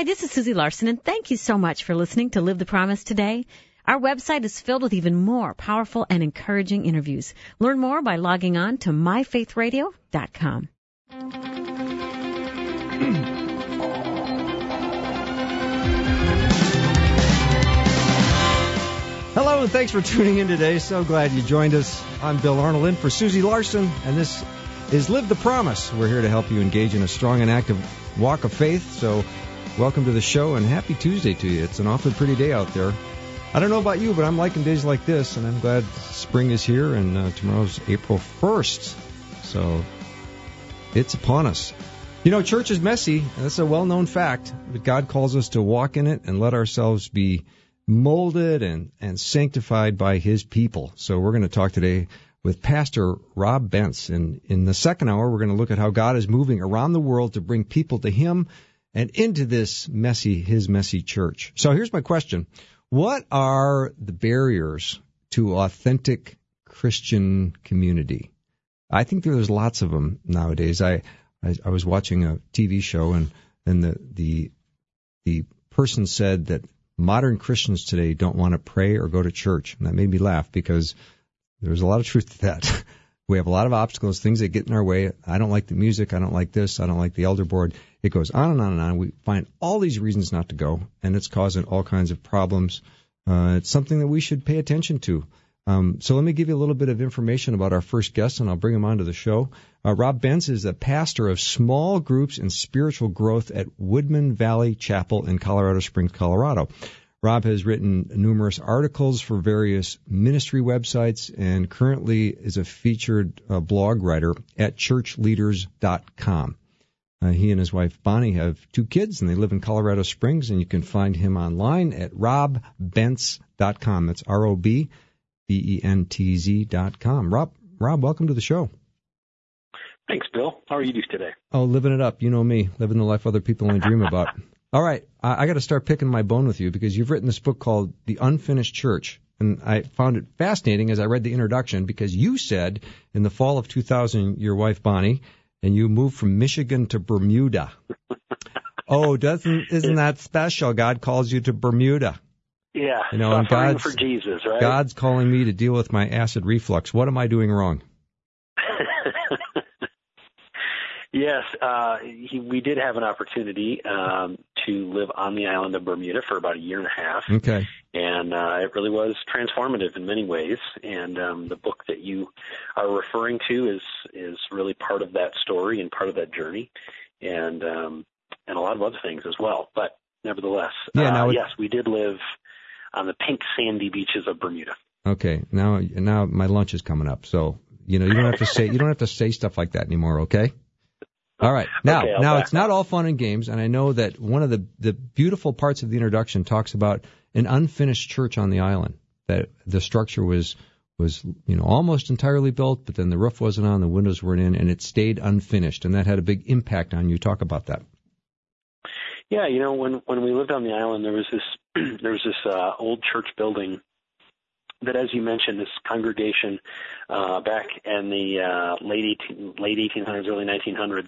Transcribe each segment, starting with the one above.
Hi, this is Susie Larson, and thank you so much for listening to Live the Promise today. Our website is filled with even more powerful and encouraging interviews. Learn more by logging on to myfaithradio.com. Hello, and thanks for tuning in today. So glad you joined us. I'm Bill Arnold in for Susie Larson, and this is Live the Promise. We're here to help you engage in a strong and active walk of faith. So welcome to the show, and happy Tuesday to you. It's an awfully pretty day out there. I don't know about you, but I'm liking days like this, and I'm glad spring is here, and tomorrow's April 1st. So it's upon us. You know, church is messy, and that's a well-known fact, but God calls us to walk in it and let ourselves be molded and sanctified by His people. So we're going to talk today with Pastor Rob Bentz. And in the second hour, we're going to look at how God is moving around the world to bring people to Him and into this His messy church. So here's my question. What are the barriers to authentic Christian community? I think there's lots of them nowadays. I was watching a TV show, and the person said that modern Christians today don't want to pray or go to church. And that made me laugh because there's a lot of truth to that. We have a lot of obstacles, things that get in our way. I don't like the music. I don't like this. I don't like the elder board. It goes on and on and on. We find all these reasons not to go, and it's causing all kinds of problems. It's something that we should pay attention to. So let me give you a little bit of information about our first guest, and I'll bring him onto the show. Rob Bentz is a pastor of small groups and spiritual growth at Woodman Valley Chapel in Colorado Springs, Colorado. Rob has written numerous articles for various ministry websites and currently is a featured blog writer at churchleaders.com. He and his wife Bonnie have 2 kids, and they live in Colorado Springs, and you can find him online at robbentz.com. That's ROBBENTZ.com. Rob, welcome to the show. Thanks, Bill. How are you doing today? Oh, living it up. You know me, living the life other people only dream about. All right, I got to start picking my bone with you because you've written this book called The Unfinished Church, and I found it fascinating as I read the introduction because you said in the fall of 2000, your wife Bonnie and you moved from Michigan to Bermuda. Oh, isn't that special? God calls you to Bermuda. Yeah, you know, and suffering for Jesus, right? God's calling me to deal with my acid reflux. What am I doing wrong? Yes, we did have an opportunity to live on the island of Bermuda for about a year and a half. Okay. And it really was transformative in many ways. And the book that you are referring to is really part of that story and part of that journey, and a lot of other things as well. But nevertheless, yes, we did live on the pink sandy beaches of Bermuda. Okay. Now my lunch is coming up, so you don't have to say stuff like that anymore. Okay. All right. Now it's not all fun and games, and I know that one of the beautiful parts of the introduction talks about an unfinished church on the island. That the structure was almost entirely built, but then the roof wasn't on, the windows weren't in, and it stayed unfinished, and that had a big impact on you. Talk about that. Yeah, when we lived on the island, there was this old church building that, as you mentioned, this congregation back in the late 1800s, early 1900s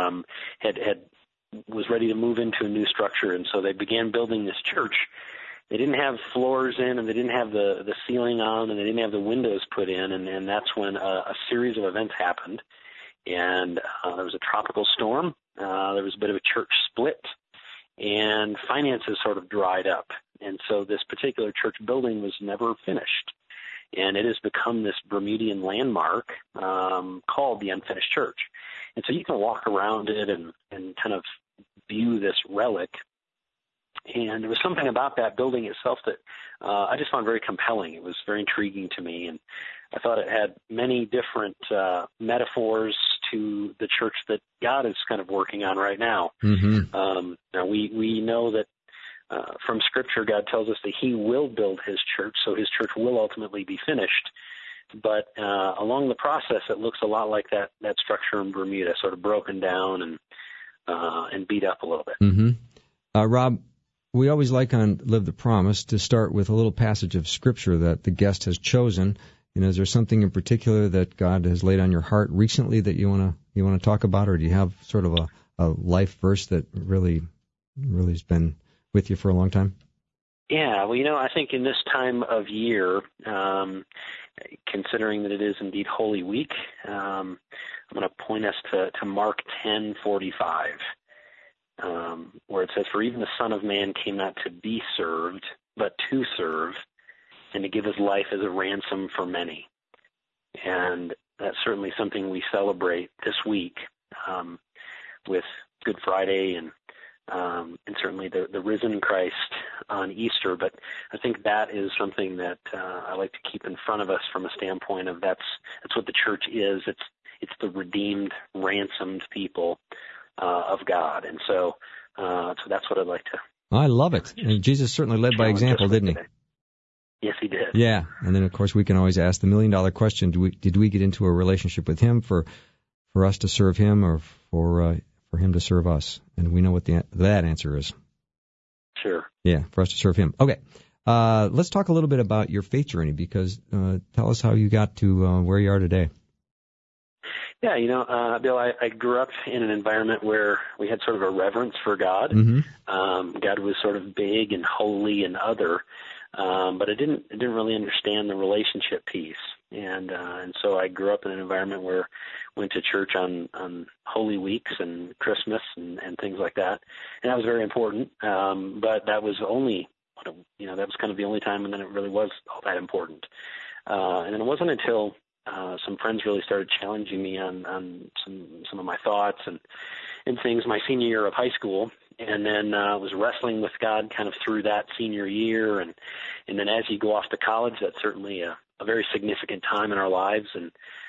was ready to move into a new structure, and so they began building this church. They didn't have floors in, and they didn't have the ceiling on, and they didn't have the windows put in, and that's when a series of events happened. And there was a tropical storm. There was a bit of a church split, and finances sort of dried up. And so this particular church building was never finished. And it has become this Bermudian landmark called the Unfinished Church. And so you can walk around it and kind of view this relic. And there was something about that building itself that I just found very compelling. It was very intriguing to me. And I thought it had many different metaphors to the church that God is kind of working on right now. Mm-hmm. Now we know that from Scripture, God tells us that He will build His church, so His church will ultimately be finished. But along the process, it looks a lot like that structure in Bermuda, sort of broken down and beat up a little bit. Mm-hmm. Rob, we always like on Live the Promise to start with a little passage of Scripture that the guest has chosen. Is there something in particular that God has laid on your heart recently that you want to talk about, or do you have sort of a life verse that really really has been with you for a long time? Yeah, well, I think in this time of year, considering that it is indeed Holy Week, I'm going to point us to Mark 10:45, where it says, "For even the Son of Man came not to be served, but to serve, and to give his life as a ransom for many." And that's certainly something we celebrate this week with Good Friday and certainly the risen Christ on Easter. But I think that is something that I like to keep in front of us from a standpoint of that's what the church is. It's the redeemed, ransomed people of God. And so that's what I'd like to. I love it. And Jesus certainly led by example, didn't he? Today. Yes, he did. Yeah, and then of course we can always ask the $1,000,000 question: Did we get into a relationship with him for us to serve him, or for him to serve us? And we know what that answer is. Sure. Yeah, for us to serve him. Okay, let's talk a little bit about your faith journey, because tell us how you got to where you are today. Yeah, Bill, I grew up in an environment where we had sort of a reverence for God. Mm-hmm. God was sort of big and holy and other, but I didn't really understand the relationship piece. And so I grew up in an environment where I went to church on Holy Weeks and Christmas and things like that. And that was very important. But that was only, that was kind of the only time, and then it really was all that important. And then it wasn't until some friends really started challenging me on some of my thoughts and things my senior year of high school, and then was wrestling with God kind of through that senior year, and then as you go off to college, that's certainly a very significant time in our lives, and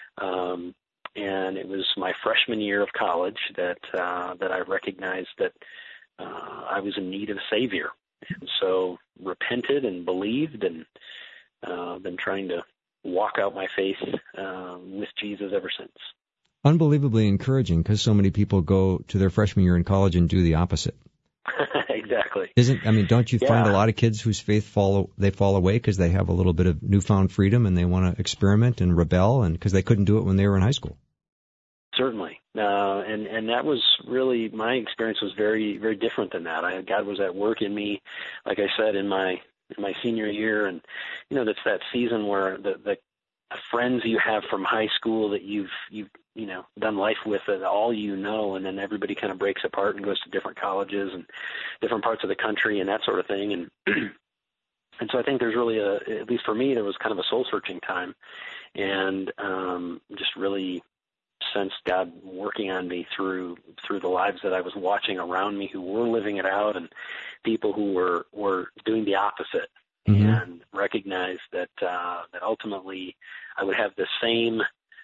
it was my freshman year of college that I recognized that I was in need of a Savior, and so repented and believed, and been trying to walk out my faith with Jesus ever since. Unbelievably encouraging, because so many people go to their freshman year in college and do the opposite. Exactly. Don't you find a lot of kids whose faith fall away because they have a little bit of newfound freedom and they want to experiment and rebel, and because they couldn't do it when they were in high school? Certainly. And that was really, my experience was very, very different than that. God was at work in me, like I said, in my senior year, and that's that season where the friends you have from high school that you've done life with, all and then everybody kind of breaks apart and goes to different colleges and different parts of the country and that sort of thing, and and so I think there's really at least for me, there was kind of a soul searching time, and just really sensed God working on me through the lives that I was watching around me who were living it out, and people who were doing the opposite, mm-hmm. and recognized that ultimately I would have the same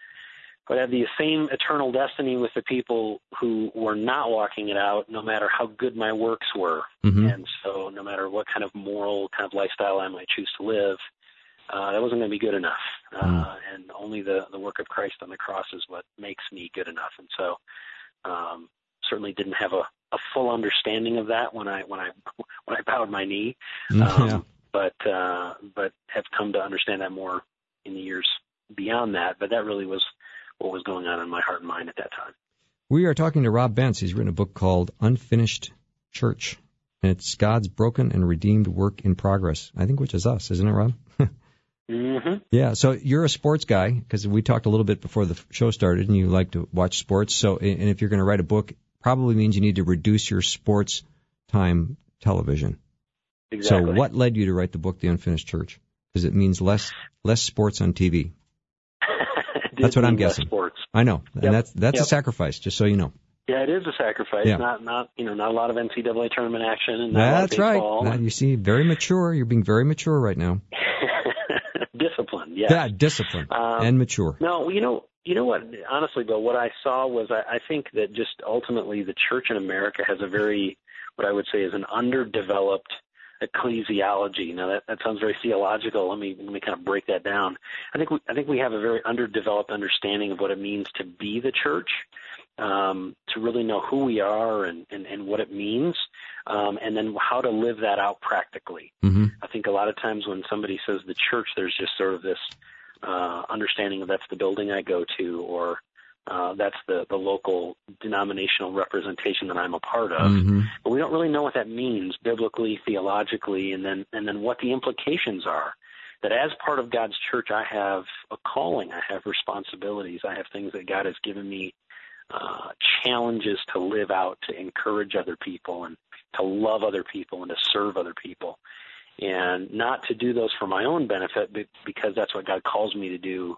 eternal destiny with the people who were not walking it out, no matter how good my works were. Mm-hmm. And so no matter what kind of moral kind of lifestyle I might choose to live, that wasn't going to be good enough. And only the work of Christ on the cross is what makes me good enough. And so certainly didn't have a full understanding of that when I bowed my knee, but have come to understand that more in the years beyond that. But that really was what was going on in my heart and mind at that time. We are talking to Rob Bentz. He's written a book called Unfinished Church, and it's God's broken and redeemed work in progress, I think, which is us, isn't it, Rob? Mm-hmm. Yeah, so you're a sports guy, because we talked a little bit before the show started, and you like to watch sports. So, and if you're going to write a book, probably means you need to reduce your sports time television. Exactly. So what led you to write the book, The Unfinished Church? Because it means less sports on TV. That's what I'm guessing. Sports. I know, and yep. that's a sacrifice, just so you know. Yeah, it is a sacrifice. Yeah. Not a lot of NCAA tournament action. And that's right. Now, you see, very mature. You're being very mature right now. Discipline, yes. Yeah, discipline and mature. No, you know what? Honestly, Bill, what I saw was I think that just ultimately the church in America has a very, what I would say is an underdeveloped ecclesiology. Now that sounds very theological. Let me kind of break that down. I think we have a very underdeveloped understanding of what it means to be the church, to really know who we are and what it means, and then how to live that out practically. Mm-hmm. I think a lot of times when somebody says the church, there's just sort of this understanding of that's the building I go to, or That's the local denominational representation that I'm a part of. Mm-hmm. But we don't really know what that means biblically, theologically, and then what the implications are. That as part of God's church, I have a calling, I have responsibilities, I have things that God has given me, challenges to live out, to encourage other people, and to love other people, and to serve other people. And not to do those for my own benefit, but because that's what God calls me to do,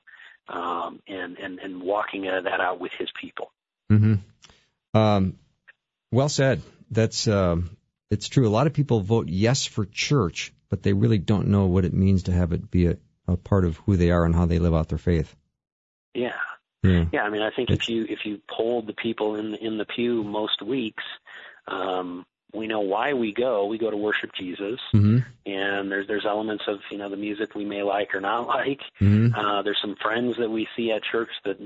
and walking that out with His people. Mm-hmm. Well said. That's it's true. A lot of people vote yes for church, but they really don't know what it means to have it be a part of who they are and how they live out their faith. Yeah. I mean, I think if you polled the people in the pew most weeks, we know why we go. We go to worship Jesus, mm-hmm. and there's elements of the music we may like or not like. Mm-hmm. There's some friends that we see at church that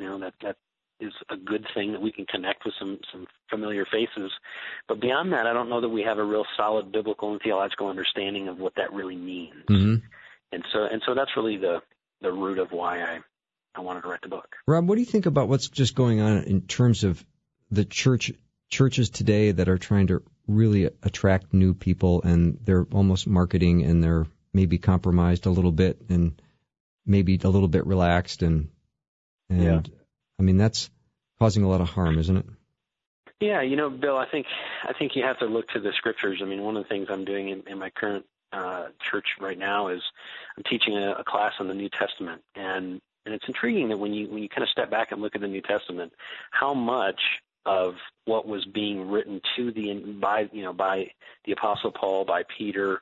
is a good thing, that we can connect with some familiar faces. But beyond that, I don't know that we have a real solid biblical and theological understanding of what that really means. Mm-hmm. And so that's really the root of why I wanted to write the book. Rob, what do you think about what's just going on in terms of the churches today that are trying to really attract new people, and they're almost marketing, and they're maybe compromised a little bit and maybe a little bit relaxed, and yeah. I mean, that's causing a lot of harm, isn't it? Yeah, Bill, I think you have to look to the scriptures. I mean, one of the things I'm doing in my current church right now is I'm teaching a class on the New Testament, and it's intriguing that when you kind of step back and look at the New Testament, how much of what was being written by the Apostle Paul, by Peter,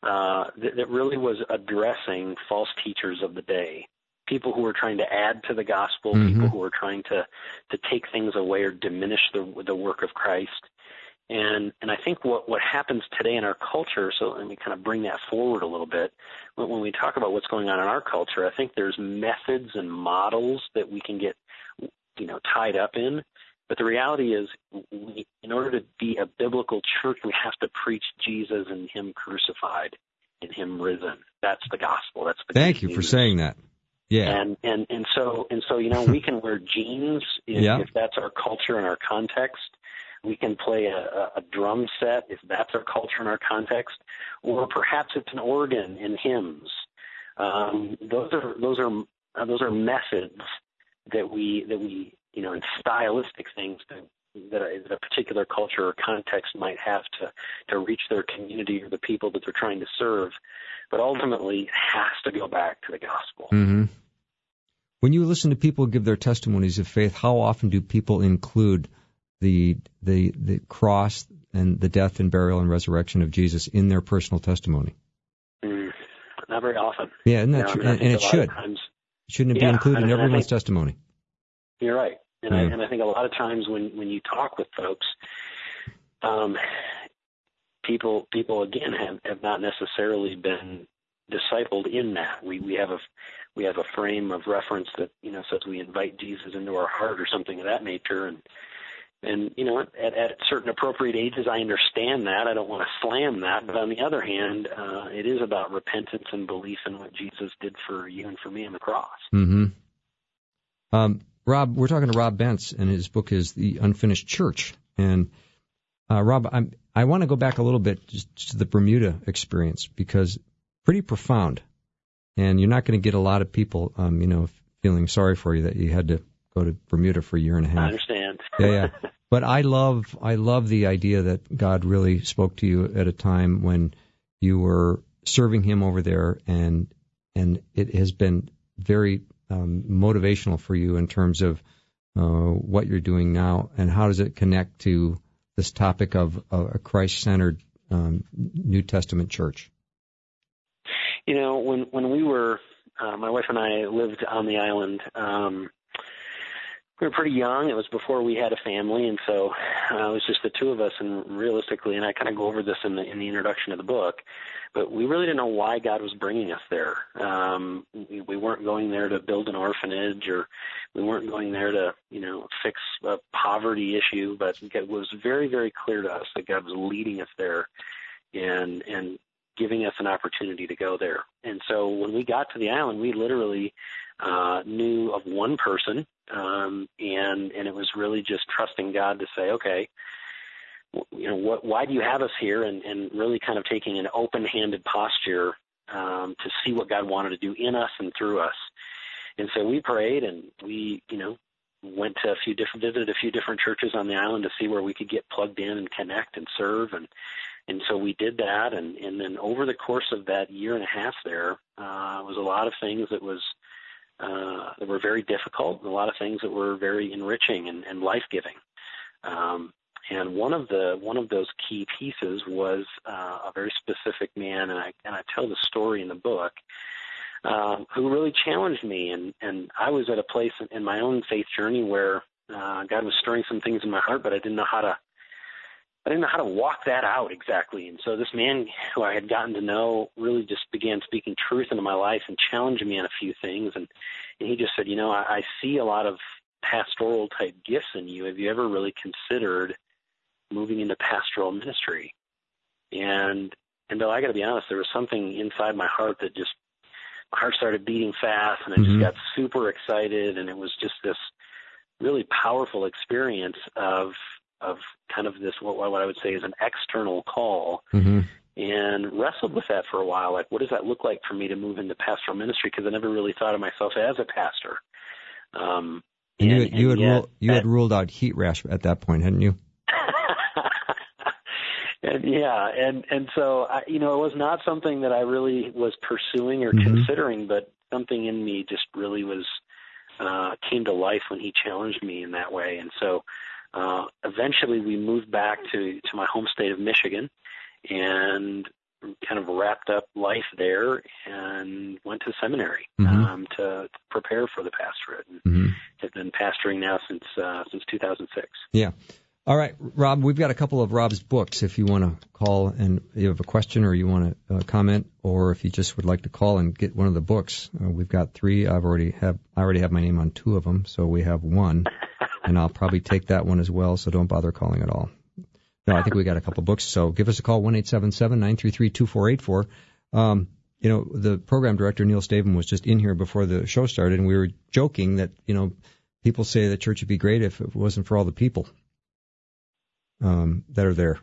that really was addressing false teachers of the day. People who were trying to add to the gospel, mm-hmm. people who were trying to take things away or diminish the work of Christ. And I think what happens today in our culture, so let me kind of bring that forward a little bit, when we talk about what's going on in our culture, I think there's methods and models that we can get tied up in. But the reality is, in order to be a biblical church, we have to preach Jesus and Him crucified and Him risen. That's the gospel. That's the Thank you for saying that. Yeah. And so we can wear jeans if that's our culture and our context. We can play a drum set if that's our culture and our context, or perhaps it's an organ and hymns. Those are methods that we and stylistic things that a particular culture or context might have to reach their community or the people that they're trying to serve. But ultimately, it has to go back to the gospel. Mm-hmm. When you listen to people give their testimonies of faith, how often do people include the cross and the death and burial and resurrection of Jesus in their personal testimony? Not very often. Yeah, isn't that true? And it should. Shouldn't it be included in everyone's testimony? You're right. And I think a lot of times when you talk with folks, people again have not necessarily been discipled in that. We have a frame of reference that says we invite Jesus into our heart or something of that nature, and at certain appropriate ages, I understand that. I don't want to slam that, but on the other hand, it is about repentance and belief in what Jesus did for you and for me on the cross. Mm-hmm. Rob, we're talking to Rob Bentz, and his book is The Unfinished Church. And Rob, I want to go back a little bit just to the Bermuda experience, because pretty profound, and you're not going to get a lot of people, feeling sorry for you that you had to go to Bermuda for a year and a half. I understand. Yeah. But I love the idea that God really spoke to you at a time when you were serving Him over there, and it has been very motivational for you in terms of what you're doing now, and how does it connect to this topic of a Christ-centered New Testament church? When we were, my wife and I lived on the island, we were pretty young. It was before we had a family, and so it was just the two of us. And realistically, and I kind of go over this in the introduction of the book, but we really didn't know why God was bringing us there. We weren't going there to build an orphanage, or we weren't going there to, fix a poverty issue. But it was very, very clear to us that God was leading us there, and giving us an opportunity to go there. And so when we got to the island, we literally knew of one person, and it was really just trusting God to say, okay, why do you have us here? And really kind of taking an open-handed posture to see what God wanted to do in us and through us. And so we prayed, and we, went to visited a few different churches on the island to see where we could get plugged in and connect and serve. And so we did that. And then over the course of that year and a half there, was a lot of things that were very difficult, and a lot of things that were very enriching and life-giving. And one of those key pieces was a very specific man, and I tell the story in the book, who really challenged me. And I was at a place in my own faith journey where God was stirring some things in my heart, but I didn't know how to walk that out exactly. And so this man who I had gotten to know really just began speaking truth into my life and challenging me on a few things. And he just said, I see a lot of pastoral type gifts in you. Have you ever really considered moving into pastoral ministry? And Bill, I got to be honest, there was something inside my heart that just, my heart started beating fast, and I just got super excited, and it was just this really powerful experience of kind of this, what I would say is an external call, and wrestled with that for a while. Like, what does that look like for me to move into pastoral ministry? Because I never really thought of myself as a pastor. You had ruled out heat rash at that point, hadn't you? And so it was not something that I really was pursuing or considering, but something in me just really came to life when he challenged me in that way. And so eventually we moved back to my home state of Michigan and kind of wrapped up life there and went to seminary to prepare for the pastorate, and have been pastoring now since 2006. Yeah. All right, Rob, we've got a couple of Rob's books if you want to call and you have a question or you want to comment, or if you just would like to call and get one of the books. We've got 3. I already have my name on 2 of them, so we have 1, and I'll probably take that one as well, so don't bother calling at all. No, I think we got a couple books, so give us a call, 1-877-933-2484. The program director, Neil Staven, was just in here before the show started, and we were joking that, people say the church would be great if it wasn't for all the people that are there.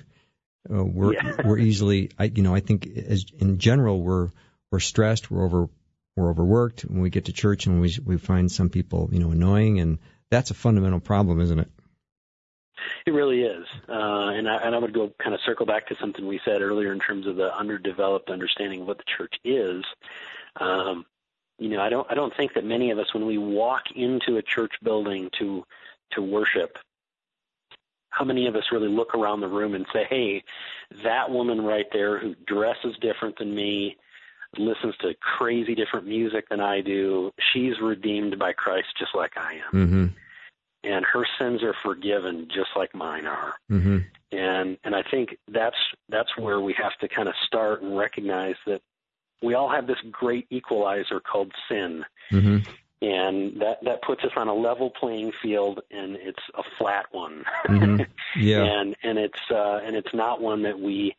We're easily, I think in general, we're stressed, we're overworked when we get to church, and we find some people, annoying, and that's a fundamental problem, isn't it? It really is. And I would go kind of circle back to something we said earlier in terms of the underdeveloped understanding of what the church is. I don't think that many of us, when we walk into a church building to worship, how many of us really look around the room and say, hey, that woman right there who dresses different than me, listens to crazy different music than I do, she's redeemed by Christ just like I am. And her sins are forgiven just like mine are. And I think that's where we have to kind of start and recognize that we all have this great equalizer called sin. And that puts us on a level playing field, and it's a flat one. Yeah. and it's not one that we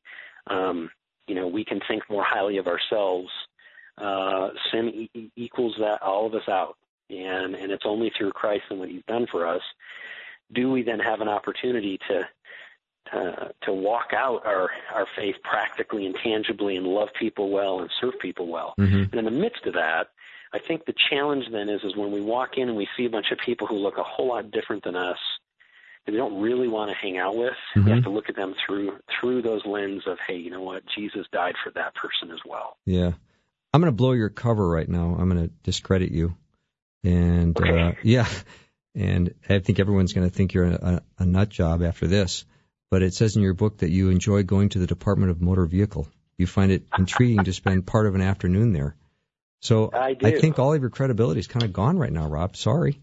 can think more highly of ourselves. Sin equals that, all of us out, and it's only through Christ and what He's done for us do we then have an opportunity to walk out our faith practically and tangibly and love people well and serve people well. And in the midst of that, I think the challenge then is when we walk in and we see a bunch of people who look a whole lot different than us, that we don't really want to hang out with. We have to look at them through those lens of, hey, you know what? Jesus died for that person as well. Yeah. I'm going to blow your cover right now. I'm going to discredit you. And, and I think everyone's going to think you're a nut job after this. But it says in your book that you enjoy going to the Department of Motor Vehicle. You find it intriguing to spend part of an afternoon there. So I think all of your credibility is kind of gone right now, Rob. Sorry.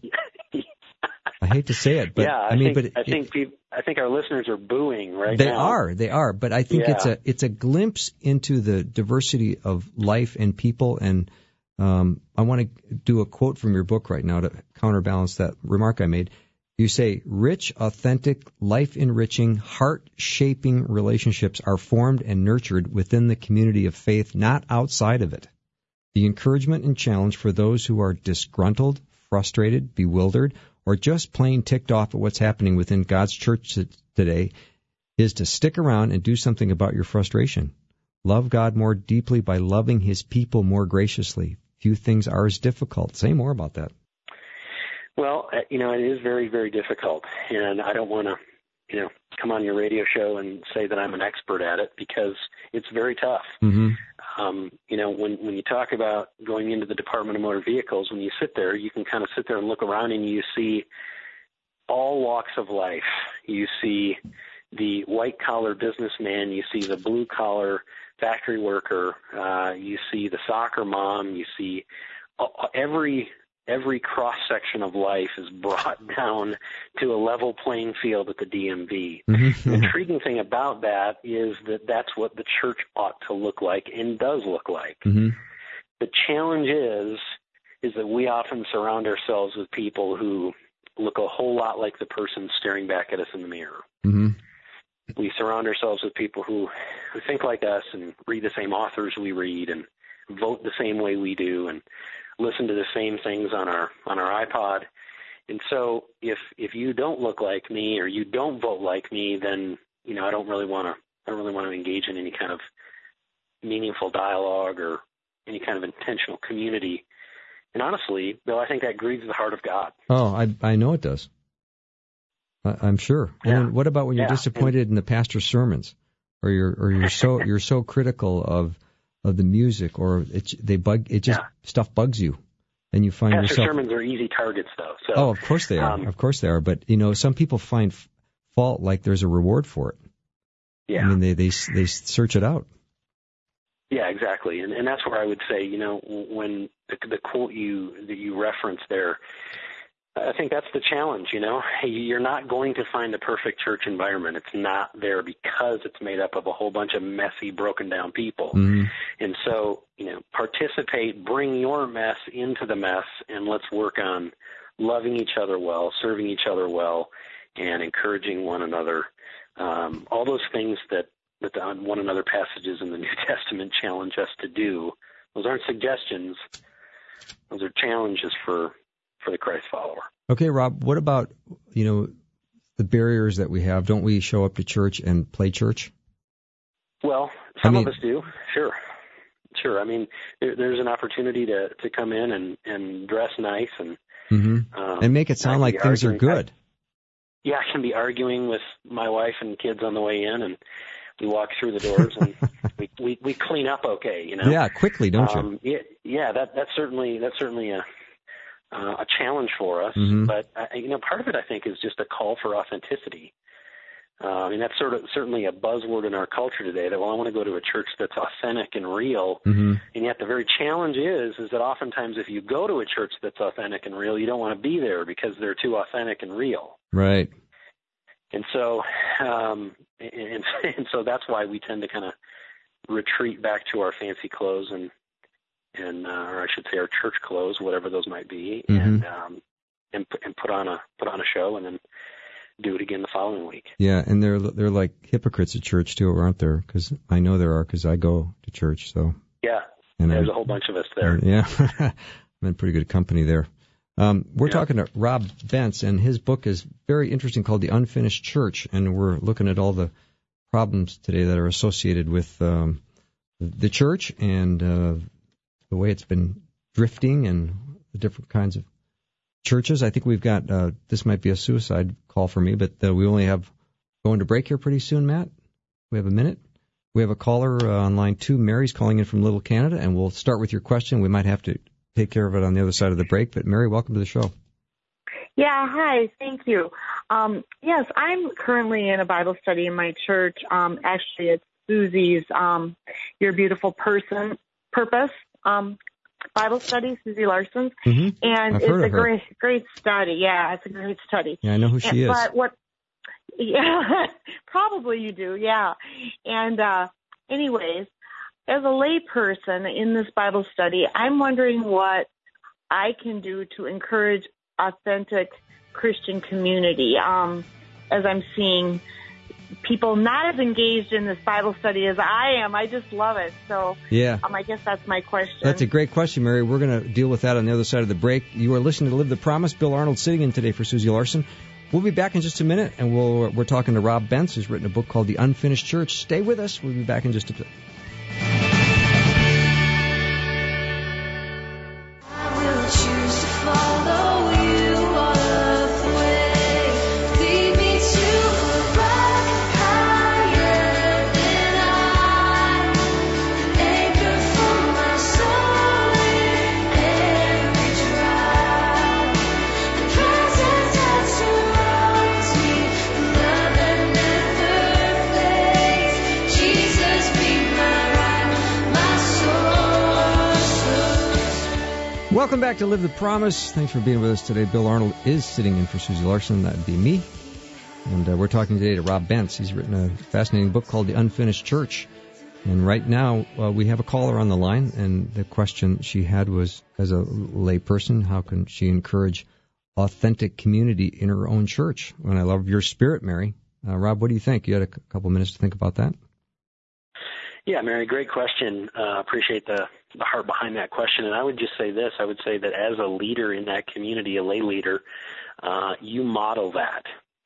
I hate to say it, but I think our listeners are booing right now. They are, but I think it's a glimpse into the diversity of life and people. And I want to do a quote from your book right now to counterbalance that remark I made. You say, rich, authentic, life-enriching, heart-shaping relationships are formed and nurtured within the community of faith, not outside of it. the encouragement and challenge for those who are disgruntled, frustrated, bewildered, or just plain ticked off at what's happening within God's church today is to stick around and do something about your frustration. Love God more deeply by loving His people more graciously. Few things are as difficult. Say more about that. Well, it is very, very difficult, and I don't want to, come on your radio show and say that I'm an expert at it, because it's very tough. Mm-hmm. When you talk about going into the Department of Motor Vehicles, when you sit there, you can kind of sit there and look around and you see all walks of life. You see the white-collar businessman, you see the blue-collar factory worker, you see the soccer mom, you see every cross-section of life is brought down to a level playing field at the DMV. Mm-hmm. The intriguing thing about that is that that's what the church ought to look like and does look like. Mm-hmm. The challenge is that we often surround ourselves with people who look a whole lot like the person staring back at us in the mirror. Mm-hmm. We surround ourselves with people who think like us and read the same authors we read and vote the same way we do and listen to the same things on our iPod. And so if you don't look like me or you don't vote like me, then I don't really want to engage in any kind of meaningful dialogue or any kind of intentional community. And honestly, Bill, I think that grieves the heart of God. Oh, I know it does. I'm sure. Yeah. And what about when you're disappointed in the pastor's sermons, or you're so critical of the music, or stuff bugs you, and you find pastor yourself. Sermons are easy targets, though. So, of course they are. Of course they are. But some people find fault like there's a reward for it. Yeah. I mean, they search it out. Yeah, exactly. And that's where I would say, when the quote that you referenced there, I think that's the challenge. You're not going to find a perfect church environment. It's not there because it's made up of a whole bunch of messy, broken down people. Mm-hmm. And so, participate, bring your mess into the mess, and let's work on loving each other well, serving each other well, and encouraging one another. All those things that the one another passages in the New Testament challenge us to do. Those aren't suggestions. Those are challenges for the Christ follower. Okay, Rob, what about, the barriers that we have? Don't we show up to church and play church? Well, some of us do. Sure. I mean, there's an opportunity to come in and dress nice and and make it sound like things are good. I can be arguing with my wife and kids on the way in, and we walk through the doors and we clean up okay, Yeah, quickly, don't you? That's certainly a challenge for us. Mm-hmm. But part of it, I think, is just a call for authenticity. That's certainly a buzzword in our culture today. That I want to go to a church that's authentic and real. Mm-hmm. And yet, the very challenge is that oftentimes, if you go to a church that's authentic and real, you don't want to be there because they're too authentic and real. Right. And so, so that's why we tend to kind of retreat back to our fancy clothes and or I should say our church clothes, whatever those might be, mm-hmm. and put on a show and then do it again the following week. Yeah, and they're like hypocrites at church too, aren't there? Because I know there are, because I go to church. So yeah, and there's a whole bunch of us there. Yeah, I'm in pretty good company there. We're talking to Rob Bentz, and his book is very interesting, called The Unfinished Church, and we're looking at all the problems today that are associated with the church and the way it's been drifting and the different kinds of churches. I think we've got, this might be a suicide call for me, but we only have going to break here pretty soon, Matt. We have a minute. We have a caller on line 2. Mary's calling in from Little Canada, and we'll start with your question. We might have to take care of it on the other side of the break, but Mary, welcome to the show. Yeah, hi, thank you. Yes, I'm currently in a Bible study in my church. Actually, it's Susie's Your Beautiful Purpose Bible study, Susie Larson's, and it's a great study. Yeah, it's a great study. Yeah, I know who she is. But yeah, probably you do. Yeah, and anyways, as a lay person in this Bible study, I'm wondering what I can do to encourage authentic Christian community. As I'm seeing people not as engaged in this Bible study as I am. I just love it. So yeah. I guess that's my question. That's a great question, Mary. We're going to deal with that on the other side of the break. You are listening to Live the Promise. Bill Arnold sitting in today for Susie Larson. We'll be back in just a minute, and we're talking to Rob Bentz, who's written a book called The Unfinished Church. Stay with us. We'll be back in just a bit. Welcome back to Live the Promise. Thanks for being with us today. Bill Arnold is sitting in for Susie Larson. That'd be me. And we're talking today to Rob Bentz. He's written a fascinating book called The Unfinished Church. And right now, we have a caller on the line. And the question she had was, as a lay person, how can she encourage authentic community in her own church? And I love your spirit, Mary. Rob, what do you think? You had a couple minutes to think about that? Yeah, Mary, great question. Appreciate the heart behind that question. And I would just say this. I would say that as a leader in that community, a lay leader, you model that.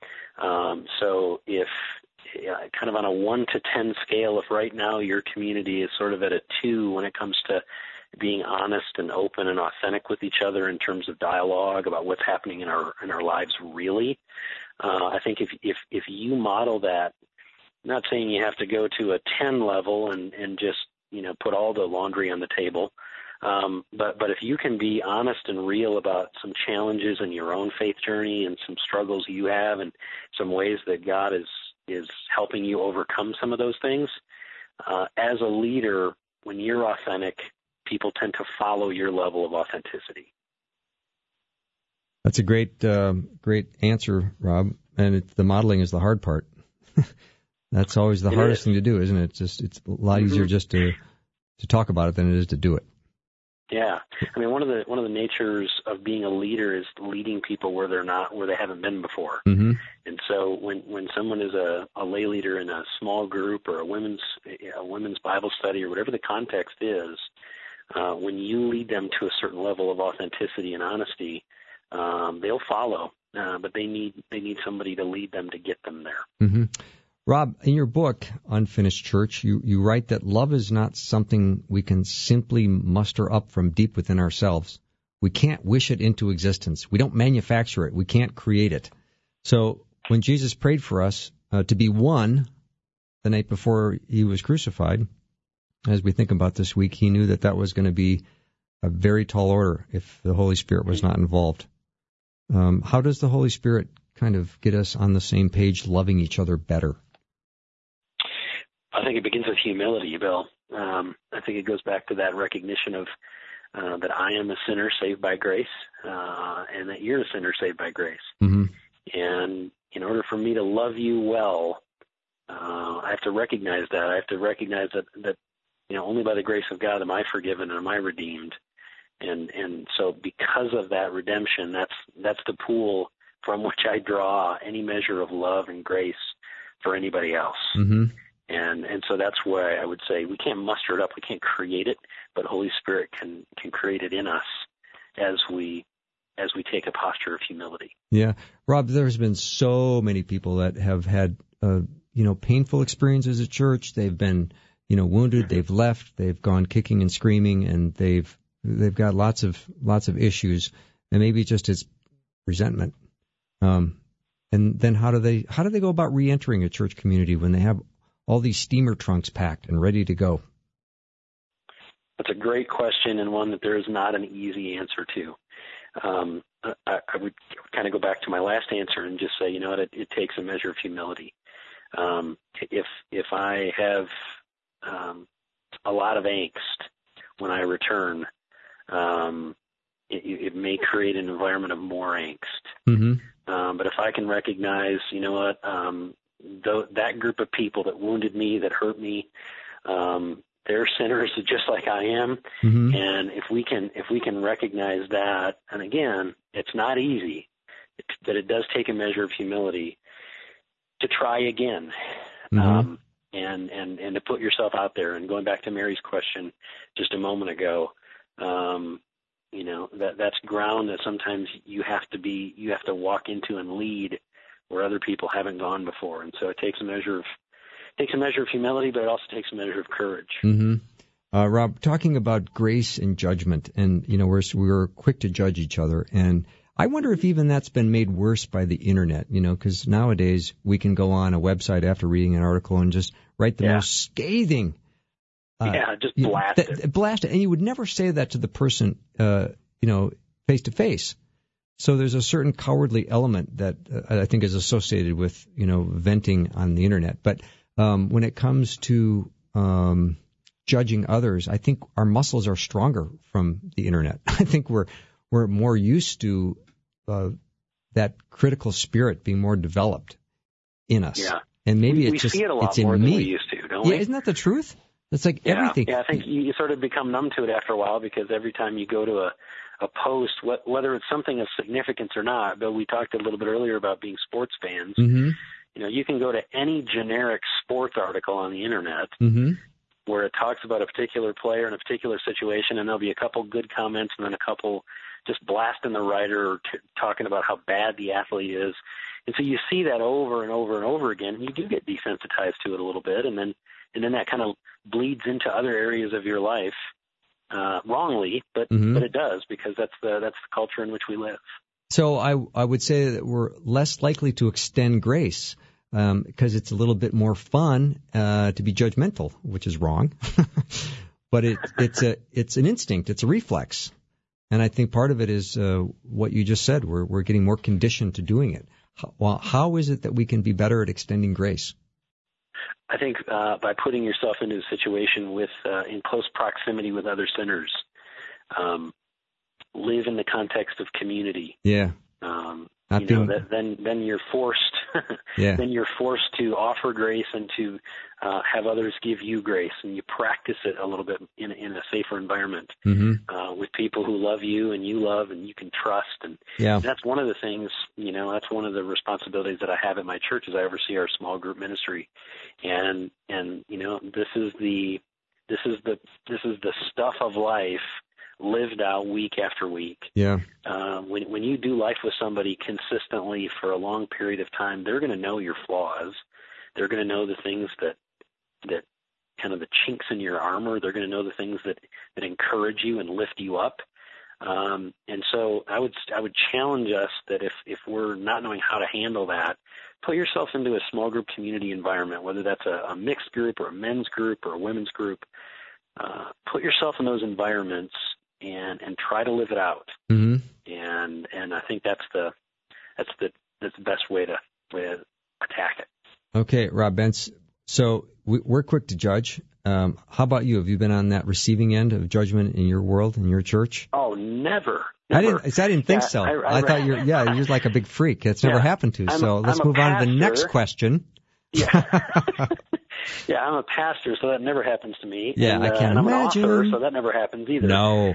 So if kind of on a 1 to 10 scale, if right now your community is sort of at a 2 when it comes to being honest and open and authentic with each other in terms of dialogue about what's happening in our lives really, I think if you model that, not saying you have to go to a 10 level and just, put all the laundry on the table. But if you can be honest and real about some challenges in your own faith journey and some struggles you have and some ways that God is helping you overcome some of those things, as a leader, when you're authentic, people tend to follow your level of authenticity. That's a great answer, Rob. And the modeling is the hard part. That's always the hardest thing to do, isn't it? It's a lot easier just to talk about it than it is to do it. Yeah, I mean, one of the natures of being a leader is leading people where they haven't been before. Mm-hmm. And so when someone is a lay leader in a small group or a women's Bible study or whatever the context is, when you lead them to a certain level of authenticity and honesty, they'll follow. But they need somebody to lead them to get them there. Mm-hmm. Rob, in your book, Unfinished Church, you write that love is not something we can simply muster up from deep within ourselves. We can't wish it into existence. We don't manufacture it. We can't create it. So when Jesus prayed for us to be one the night before he was crucified, as we think about this week, he knew that was going to be a very tall order if the Holy Spirit was not involved. How does the Holy Spirit kind of get us on the same page, loving each other better? I think it begins with humility, Bill. I think it goes back to that recognition of that I am a sinner saved by grace, and that you're a sinner saved by grace. Mm-hmm. And in order for me to love you well, I have to recognize that. I have to recognize that only by the grace of God am I forgiven and am I redeemed. And so because of that redemption, that's the pool from which I draw any measure of love and grace for anybody else. Mm-hmm. And so that's why I would say we can't muster it up, we can't create it, but Holy Spirit can create it in us as we take a posture of humility. Yeah. Rob, there's been so many people that have had painful experiences at church. They've been wounded, they've left, they've gone kicking and screaming, and they've got lots of issues, and maybe just it's resentment. And then how do they go about re-entering a church community when they have all these steamer trunks packed and ready to go? That's a great question, and one that there is not an easy answer to. I would kind of go back to my last answer and just say, it takes a measure of humility. If I have a lot of angst when I return, it may create an environment of more angst. Mm-hmm. But if I can recognize, that group of people that wounded me, that hurt me, they're sinners just like I am. Mm-hmm. And if we can recognize that, and again, it's not easy, but it does take a measure of humility. to try again. Mm-hmm. And to put yourself out there. And going back to Mary's question just a moment ago, that's ground that sometimes you have to walk into and lead where other people haven't gone before. And so it takes a measure of humility, but it also takes a measure of courage. Mm-hmm. Rob, talking about grace and judgment, and we're quick to judge each other, and I wonder if even that's been made worse by the internet, because nowadays we can go on a website after reading an article and just write the most scathing. Just blast it. Blast it. And you would never say that to the person, face to face. So there's a certain cowardly element that I think is associated with, venting on the internet. But when it comes to judging others, I think our muscles are stronger from the internet. I think we're more used to that critical spirit being more developed in us. Yeah. And maybe we see it a lot it's in more me. than we used to, don't we? Yeah, isn't that the truth? It's like everything. Yeah, I think you sort of become numb to it after a while, because every time you go to a post, whether it's something of significance or not, Bill, we talked a little bit earlier about being sports fans. Mm-hmm. You can go to any generic sports article on the internet mm-hmm. where it talks about a particular player in a particular situation, and there'll be a couple good comments and then a couple just blasting the writer or talking about how bad the athlete is. And so you see that over and over and over again, and you do get desensitized to it a little bit, and then that kind of bleeds into other areas of your life, wrongly, but it does, because that's the culture in which we live. So I would say that we're less likely to extend grace because it's a little bit more fun to be judgmental, which is wrong. But it's an instinct, it's a reflex, and I think part of it is what you just said. We're getting more conditioned to doing it. How is it that we can be better at extending grace? I think by putting yourself into a situation with in close proximity with other sinners, live in the context of community. Yeah. Then you're forced. Yeah. Then you're forced to offer grace and to have others give you grace, and you practice it a little bit in a safer environment with people who love you and you love and you can trust. And that's one of the things. That's one of the responsibilities that I have at my church, is I oversee our small group ministry, and this is the stuff of life lived out week after week. Yeah. When you do life with somebody consistently for a long period of time, they're going to know your flaws. They're going to know the things that kind of the chinks in your armor. They're going to know the things that encourage you and lift you up. And so I would challenge us that if we're not knowing how to handle that, put yourself into a small group community environment, whether that's a mixed group or a men's group or a women's group. Put yourself in those environments and try to live it out. Mm-hmm. And I think that's the best way to attack it. Okay, Rob Bentz. So we're quick to judge. How about you? Have you been on that receiving end of judgment in your world, in your church? Oh, never. I didn't think so. I thought you're like a big freak. That's never happened to. So let's move on to the next question. Yeah. Yeah, I'm a pastor, so that never happens to me. Yeah, I can't and I'm imagine. an author, so that never happens either. No.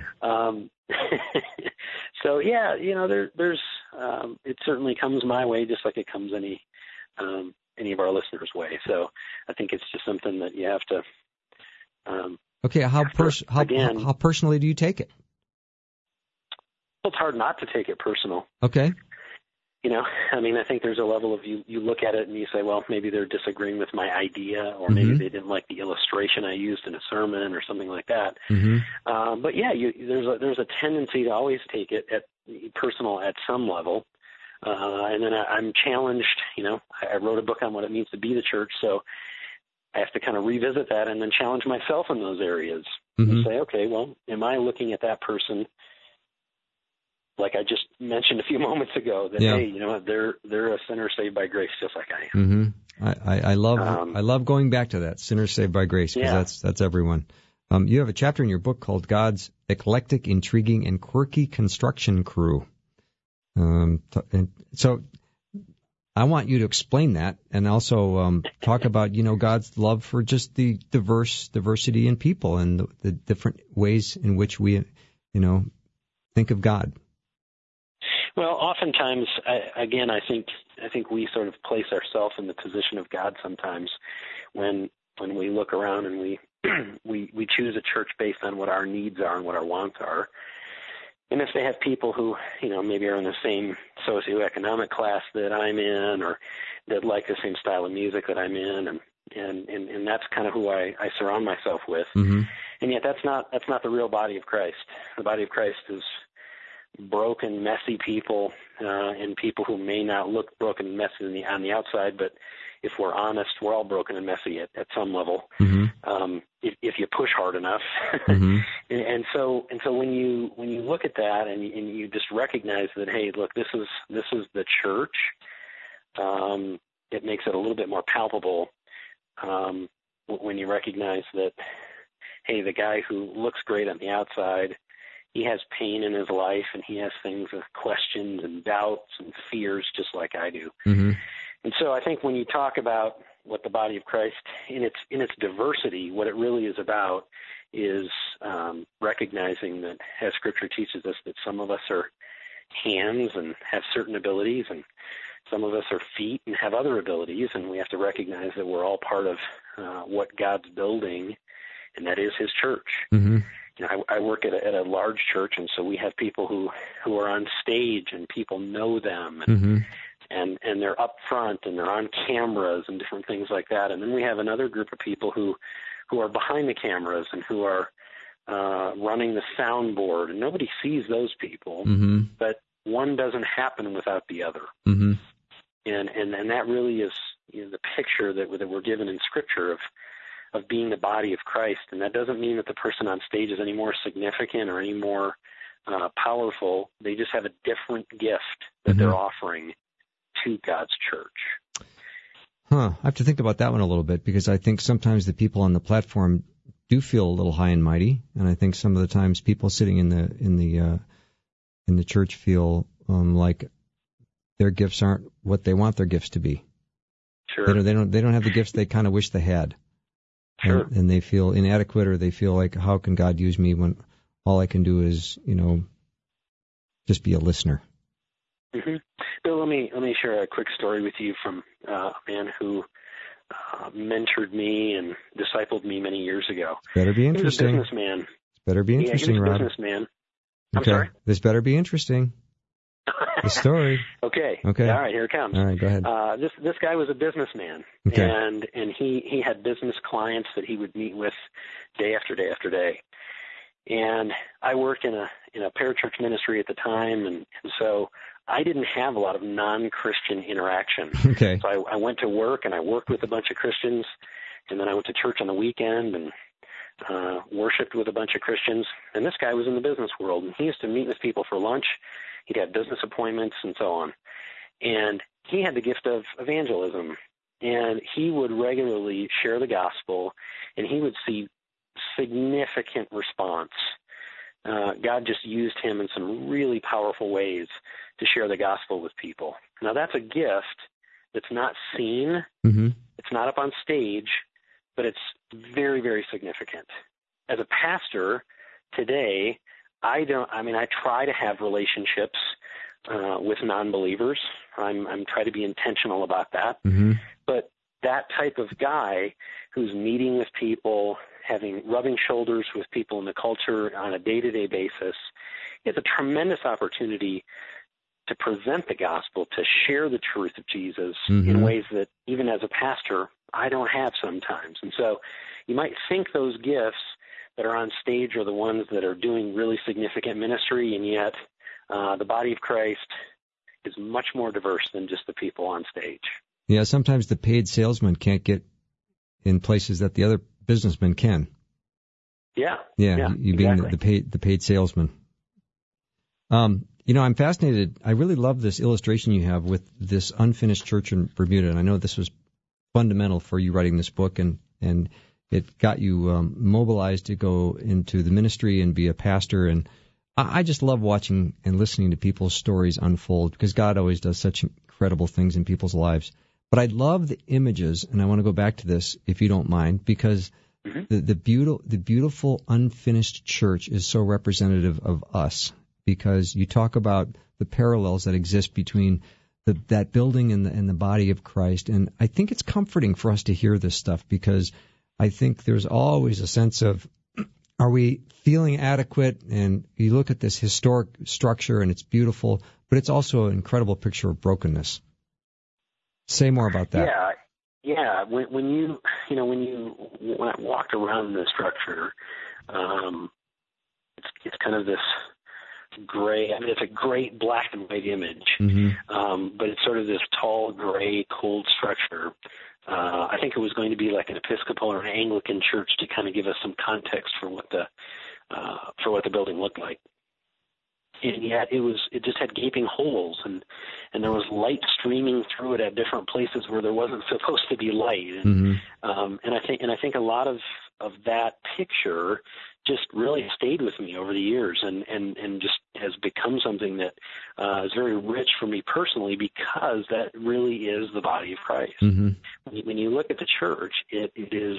So yeah, there's it certainly comes my way, just like it comes any of our listeners' way. So I think it's just something that you have to. Okay, how personally do you take it? Well, it's hard not to take it personal. Okay. I think there's a level of you look at it and you say, well, maybe they're disagreeing with my idea, or maybe they didn't like the illustration I used in a sermon or something like that. Mm-hmm. But yeah, there's a tendency to always take it at personal at some level. And then I'm challenged, I wrote a book on what it means to be the church. So I have to kind of revisit that and then challenge myself in those areas and say, okay, well, am I looking at that person like I just mentioned a few moments ago, that hey, they're a sinner saved by grace, just like I am. Mm-hmm. I love going back to that, sinner saved by grace, because that's everyone. You have a chapter in your book called God's Eclectic, Intriguing, and Quirky Construction Crew. So I want you to explain that, and also talk about God's love for just the diversity in people and the different ways in which we think of God. Well, oftentimes, I think we sort of place ourselves in the position of God sometimes when we look around and we choose a church based on what our needs are and what our wants are. And if they have people who, maybe are in the same socioeconomic class that I'm in, or that like the same style of music that I'm in, and that's kind of who I surround myself with. Mm-hmm. And yet that's not the real body of Christ. The body of Christ is broken, messy people, and people who may not look broken and messy on the outside, but if we're honest, we're all broken and messy at some level. Mm-hmm. If you push hard enough. Mm-hmm. and so when you look at that and you just recognize that, hey, look, this is the church, it makes it a little bit more palpable when you recognize that, hey, the guy who looks great on the outside, he has pain in his life, and he has things with questions and doubts and fears just like I do. Mm-hmm. And so I think when you talk about what the body of Christ in its diversity, what it really is about is recognizing that, as Scripture teaches us, that some of us are hands and have certain abilities, and some of us are feet and have other abilities, and we have to recognize that we're all part of what God's building, and that is His church. Mm-hmm. I work at a large church, and so we have people who are on stage, and people know them, Mm-hmm. and they're up front, and they're on cameras and different things like that. And then we have another group of people who are behind the cameras and who are running the soundboard, and nobody sees those people, Mm-hmm. but one doesn't happen without the other. Mm-hmm. And that really is the picture that we're given in Scripture of being the body of Christ. And that doesn't mean that the person on stage is any more significant or any more powerful. They just have a different gift that Mm-hmm. they're offering to God's church. I have to think about that one a little bit, because I think sometimes the people on the platform do feel a little high and mighty, and I think some of the times people sitting in the church feel like their gifts aren't what they want their gifts to be. Sure. They don't have the gifts they kind of wish they had. Sure. And they feel inadequate, or they feel like, how can God use me when all I can do is, just be a listener? Mm-hmm. Bill, let me share a quick story with you from a man who mentored me and discipled me many years ago. Better be interesting. He was a businessman. Better be interesting, he was a Rob. businessman. Okay. I'm sorry? This better be interesting. The story. Okay. All right, here it comes. All right, go ahead. This guy was a businessman, Okay. and he had business clients that he would meet with day after day after day. And I worked in a parachurch ministry at the time, and so I didn't have a lot of non-Christian interaction. Okay. So I went to work and I worked with a bunch of Christians, and then I went to church on the weekend and worshipped with a bunch of Christians. And this guy was in the business world, and he used to meet with people for lunch. He'd have business appointments and so on. And he had the gift of evangelism, and he would regularly share the gospel, and he would see significant response. God just used him in some really powerful ways to share the gospel with people. Now, that's a gift that's not seen. Mm-hmm. It's not up on stage, but it's very, very significant. As a pastor today, I try to have relationships with non-believers. I'm trying to be intentional about that. Mm-hmm. But that type of guy who's meeting with people, rubbing shoulders with people in the culture on a day-to-day basis, is a tremendous opportunity to present the gospel, to share the truth of Jesus Mm-hmm. in ways that even as a pastor I don't have sometimes. And so you might think those gifts that are on stage are the ones that are doing really significant ministry, and yet the body of Christ is much more diverse than just the people on stage. Yeah, sometimes the paid salesman can't get in places that the other businessmen can. Yeah. You being exactly. the paid salesman. I'm fascinated. I really love this illustration you have with this unfinished church in Bermuda, and I know this was fundamental for you writing this book, and it got you mobilized to go into the ministry and be a pastor. And I just love watching and listening to people's stories unfold, because God always does such incredible things in people's lives. But I love the images, and I want to go back to this, if you don't mind, because Mm-hmm. the beautiful unfinished church is so representative of us, because you talk about the parallels that exist between that building and the body of Christ. And I think it's comforting for us to hear this stuff, because I think there's always a sense of, are we feeling adequate? And you look at this historic structure and it's beautiful, but it's also an incredible picture of brokenness. Say more about that. Yeah. When I walked around the structure, it's kind of this gray. I mean, it's a great black and white image, but it's sort of this tall, gray, cold structure. I think it was going to be like an Episcopal or an Anglican church to kind of give us some context for what the building looked like. And yet it just had gaping holes, and there was light streaming through it at different places where there wasn't supposed to be light. And I think a lot of that picture just really stayed with me over the years, and just has become something that is very rich for me personally, because that really is the body of Christ. When you look at the church, it is,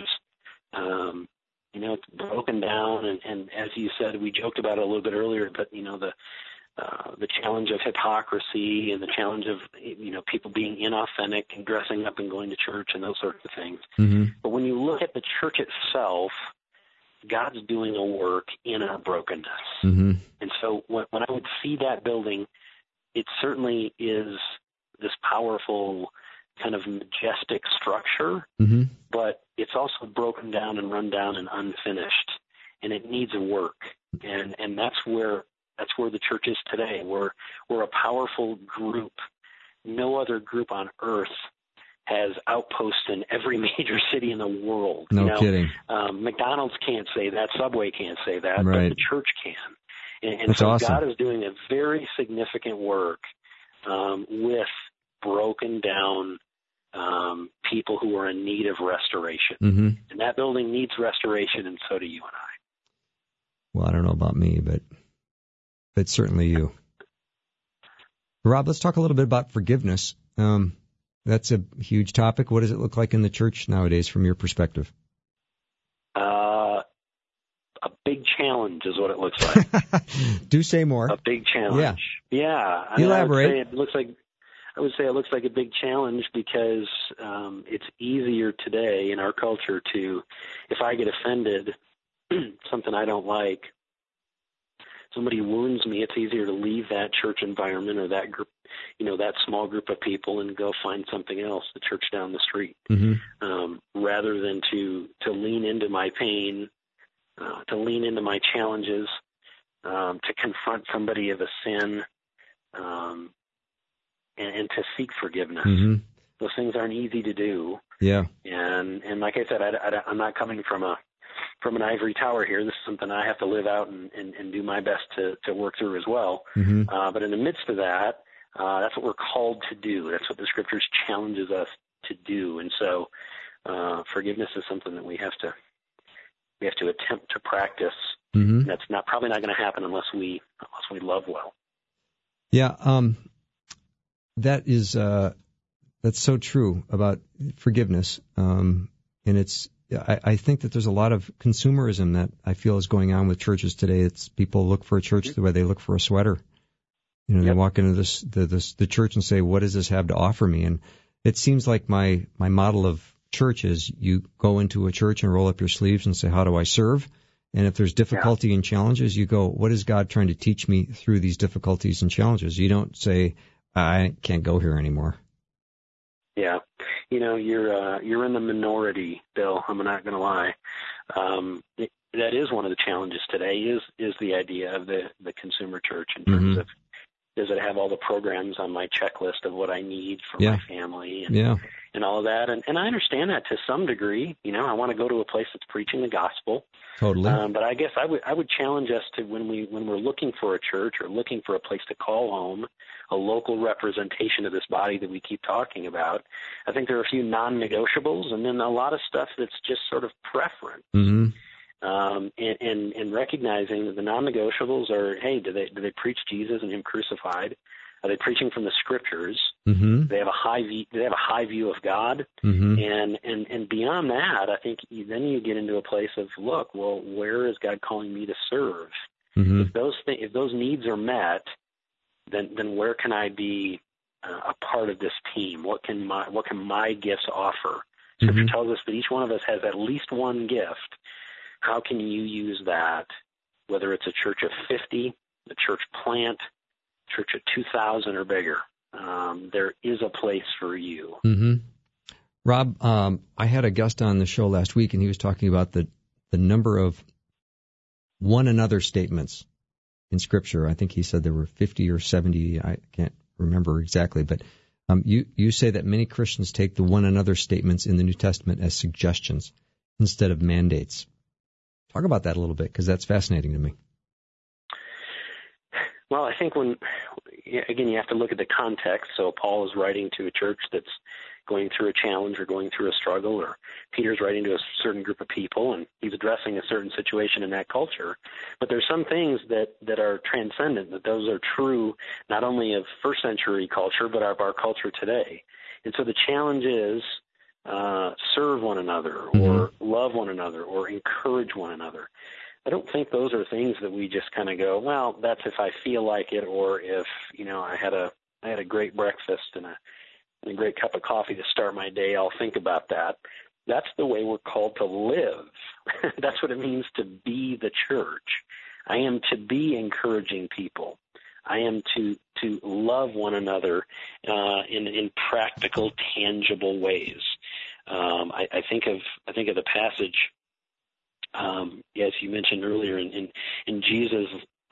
it's broken down, and as you said, we joked about it a little bit earlier, but the challenge of hypocrisy and the challenge of people being inauthentic and dressing up and going to church and those sorts of things. But when you look at the church itself, God's doing a work in our brokenness. And so when I would see that building, it certainly is this powerful kind of majestic structure, but it's also broken down and run down and unfinished, and it needs a work. And that's where the church is today. We're a powerful group. No other group on earth has outposts in every major city in the world. No kidding. McDonald's can't say that. Subway can't say that. Right. But the church can. And That's so awesome. God is doing a very significant work with broken down people who are in need of restoration. And that building needs restoration, and so do you and I. Well, I don't know about me, but certainly you. Rob, let's talk a little bit about forgiveness. That's a huge topic. What does it look like in the church nowadays from your perspective? A big challenge is what it looks like. Do say more. A big challenge. Yeah. Elaborate. I would say it looks like a big challenge because it's easier today in our culture to, if I get offended, something I don't like, somebody wounds me, it's easier to leave that church environment or that group, that small group of people, and go find something else, the church down the street, rather than to lean into my pain, to lean into my challenges, to confront somebody of a sin, and to seek forgiveness. Those things aren't easy to do. Yeah. And like I said, I'm not coming from an ivory tower here. This is something I have to live out and do my best to work through as well. But in the midst of that, that's what we're called to do. That's what the Scriptures challenges us to do. And so forgiveness is something that we have to attempt to practice. That's probably not going to happen unless we love well. Yeah, that's so true about forgiveness. And I think that there's a lot of consumerism that I feel is going on with churches today. It's people look for a church the way they look for a sweater. They walk into the church and say, what does this have to offer me? And it seems like my model of church is you go into a church and roll up your sleeves and say, how do I serve? And if there's difficulty and challenges, you go, what is God trying to teach me through these difficulties and challenges? You don't say, I can't go here anymore. Yeah. You're in the minority, Bill. I'm not going to lie. That is one of the challenges today is the idea of the consumer church in terms of, does it have all the programs on my checklist of what I need for my family and all of that? And I understand that to some degree. I want to go to a place that's preaching the gospel. Totally. But I guess I would challenge us to, when we're looking for a church or looking for a place to call home, a local representation of this body that we keep talking about, I think there are a few non-negotiables, and then a lot of stuff that's just sort of preference. And recognizing that the non-negotiables are, hey, do they preach Jesus and Him crucified? Are they preaching from the Scriptures? They have a high view of God, and beyond that, I think then you get into a place of, look, well, where is God calling me to serve? If those needs are met, then where can I be a part of this team? What can my gifts offer? Scripture tells us that each one of us has at least one gift. How can you use that, whether it's a church of 50, a church plant, church of 2,000 or bigger? There is a place for you. Mm-hmm. Rob, I had a guest on the show last week, and he was talking about the number of one another statements in Scripture. I think he said there were 50 or 70. I can't remember exactly, but you say that many Christians take the one another statements in the New Testament as suggestions instead of mandates. Talk about that a little bit, because that's fascinating to me. Well, I think again, you have to look at the context. So Paul is writing to a church that's going through a challenge or going through a struggle, or Peter's writing to a certain group of people, and he's addressing a certain situation in that culture. But there's some things that are transcendent, that those are true not only of first century culture, but of our culture today. And so the challenge is serve one another, or love one another, or encourage one another. I don't think those are things that we just kind of go, well, that's if I feel like it, or if, I had a great breakfast and a great cup of coffee to start my day, I'll think about that. That's the way we're called to live. That's what it means to be the church. I am to be encouraging people. I am to love one another in practical, tangible ways. I think of the passage, as you mentioned earlier, in Jesus'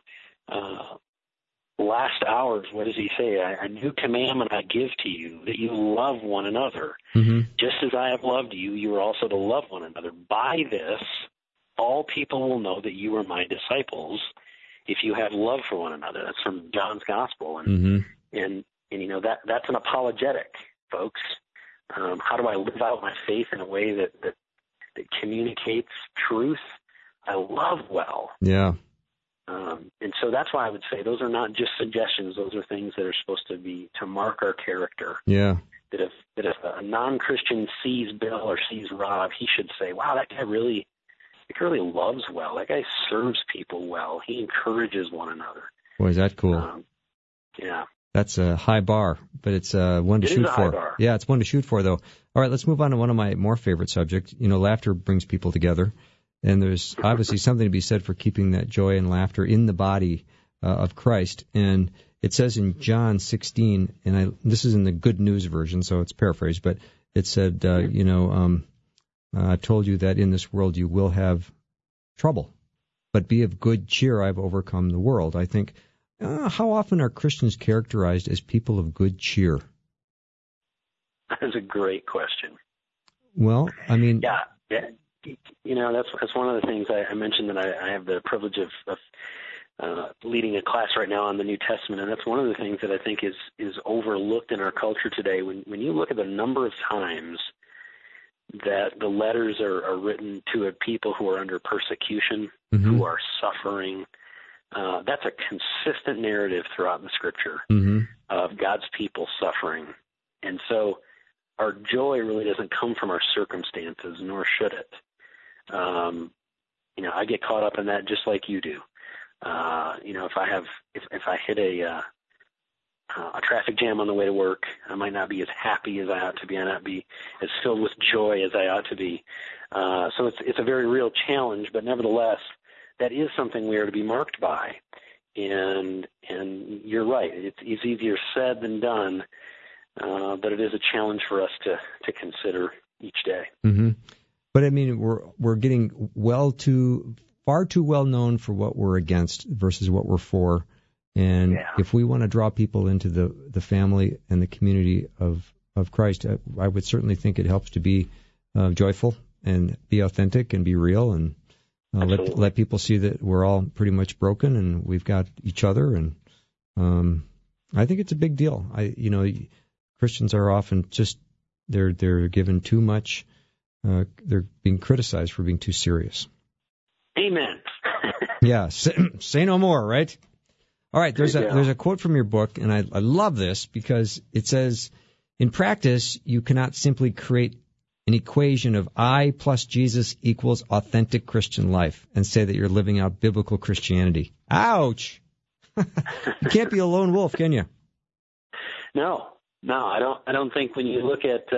last hours. What does he say? A new commandment I give to you, that you love one another. Just as I have loved you, you are also to love one another. By this, all people will know that you are my disciples, if you have love for one another. That's from John's Gospel, and that's an apologetic, folks. How do I live out my faith in a way that communicates truth? I love well. Yeah. And so that's why I would say those are not just suggestions. Those are things that are supposed to mark our character. Yeah. That if a non-Christian sees Bill or sees Rob, he should say, wow, that guy really loves well. That guy serves people well. He encourages one another. Boy, is that cool. Yeah. That's a high bar, but it's one to shoot for. High bar. Yeah, it's one to shoot for, though. All right, let's move on to one of my more favorite subjects. Laughter brings people together, and there's obviously something to be said for keeping that joy and laughter in the body of Christ. And it says in John 16, and this is in the Good News version, so it's paraphrased, but it said, I've told you that in this world you will have trouble, but be of good cheer. I've overcome the world. I think, how often are Christians characterized as people of good cheer? That's a great question. Well, I mean, yeah. That's one of the things I mentioned, that I have the privilege of leading a class right now on the New Testament, and that's one of the things that I think is overlooked in our culture today. When you look at the number of times that the letters are written to a people who are under persecution, who are suffering, that's a consistent narrative throughout the Scripture of God's people suffering. And so our joy really doesn't come from our circumstances, nor should it. I get caught up in that just like you do. If I hit a traffic jam on the way to work, I might not be as happy as I ought to be. I not be as filled with joy as I ought to be. So it's a very real challenge, but nevertheless, that is something we are to be marked by. And you're right. It's easier said than done, but it is a challenge for us to consider each day. But I mean, we're getting far too well known for what we're against versus what we're for. And if we want to draw people into the family and the community of Christ, I would certainly think it helps to be joyful and be authentic and be real, and let people see that we're all pretty much broken and we've got each other. And I think it's a big deal. Christians are often they're given too much. They're being criticized for being too serious. Amen. Yeah, say no more, right? All right, there's a quote from your book, and I love this because it says, in practice, you cannot simply create an equation of I plus Jesus equals authentic Christian life and say that you're living out biblical Christianity. Ouch! You can't be a lone wolf, can you? No, I don't think when you look at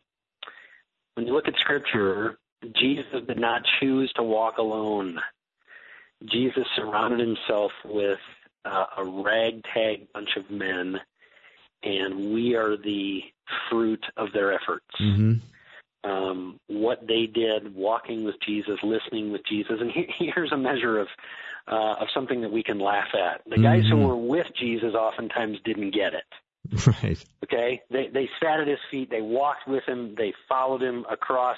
Scripture, Jesus did not choose to walk alone. Jesus surrounded himself with a ragtag bunch of men, and we are the fruit of their efforts. Mm-hmm. What they did, walking with Jesus, listening with Jesus, and here's a measure of something that we can laugh at. The guys who were with Jesus oftentimes didn't get it. Right. Okay? They sat at his feet, they walked with him, they followed him across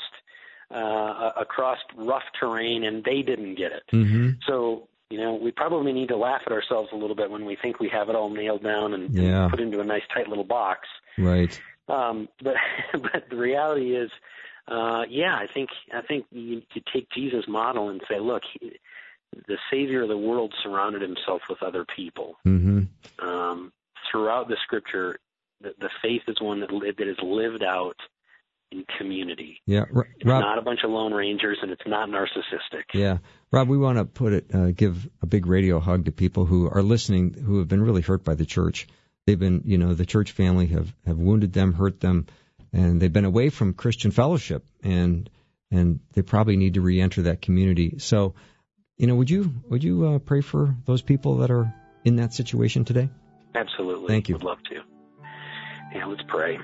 rough terrain, and they didn't get it. Mm-hmm. So, we probably need to laugh at ourselves a little bit when we think we have it all nailed down and put into a nice tight little box. Right. But the reality is, I think you could take Jesus' model and say, look, the Savior of the world surrounded himself with other people. Mm-hmm. Throughout the Scripture, the faith is one that is lived out in community. Yeah, It's Rob, not a bunch of lone rangers, and it's not narcissistic. Yeah, Rob, we want to give a big radio hug to people who are listening, who have been really hurt by the church. They've been, the church family have wounded them, hurt them, and they've been away from Christian fellowship, and they probably need to re-enter that community. So, would you pray for those people that are in that situation today? Absolutely. Thank you. Would love to. Yeah, let's pray.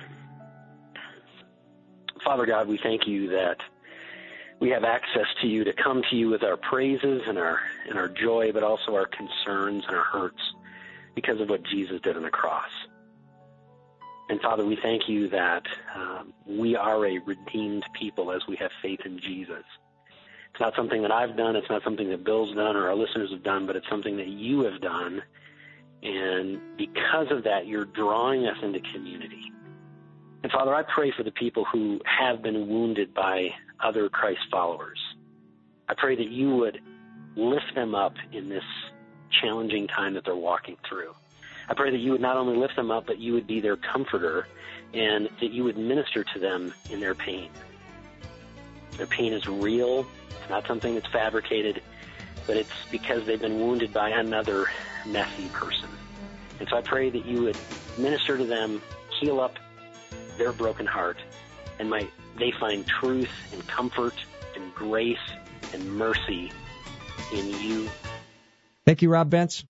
Father God, we thank you that we have access to you, to come to you with our praises and our joy, but also our concerns and our hurts because of what Jesus did on the cross. And Father, we thank you that we are a redeemed people as we have faith in Jesus. It's not something that I've done, it's not something that Bill's done or our listeners have done, but it's something that you have done. And because of that, you're drawing us into community. And Father, I pray for the people who have been wounded by other Christ followers. I pray that you would lift them up in this challenging time that they're walking through. I pray that you would not only lift them up, but you would be their comforter and that you would minister to them in their pain. Their pain is real. It's not something that's fabricated, but it's because they've been wounded by another messy person. And so I pray that you would minister to them, heal up their broken heart, and might they find truth and comfort and grace and mercy in you. Thank you, Rob Bentz.